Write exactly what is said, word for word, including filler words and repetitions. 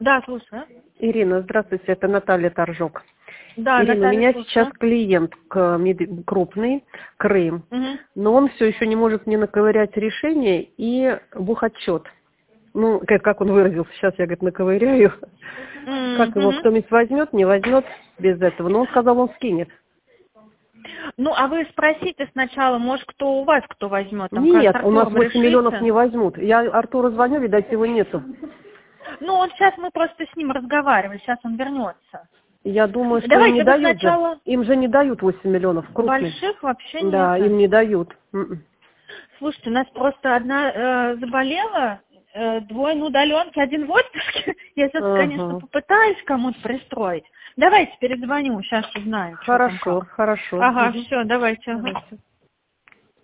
Да, слушаю. Ирина, здравствуйте, это Наталья Торжок. Да, Ирина, Наталья, у меня слушаю. сейчас клиент к- мед- крупный, Крым, Угу. но он все еще не может мне наковырять решение и бухотчет. Ну, как, как он выразился, сейчас я, говорит, наковыряю. М, Как его мгм. кто-нибудь возьмет, не возьмет без этого. Но он сказал, он скинет. Ну, а вы спросите сначала, может, кто у вас кто возьмет, там, Нет, с у нас Артуром восемь миллионов решите. не возьмут. Я Артуру звоню, видать, его нету. Ну, он сейчас, мы просто с ним разговаривали, сейчас он вернется. Я думаю, что им не Давайте вы дают же. сначала... Им же не дают восемь миллионов, крупный. Больших вообще Да, нет. им не дают. М-м. Слушайте, у нас просто одна э, заболела, э, двое на удаленке, один в отпуске. Я сейчас, конечно, Ага. попытаюсь кому-то пристроить. Давайте перезвоню, сейчас узнаем, что там Хорошо, как. хорошо. Ага, Мгм. все, давайте. Ага. Давайте.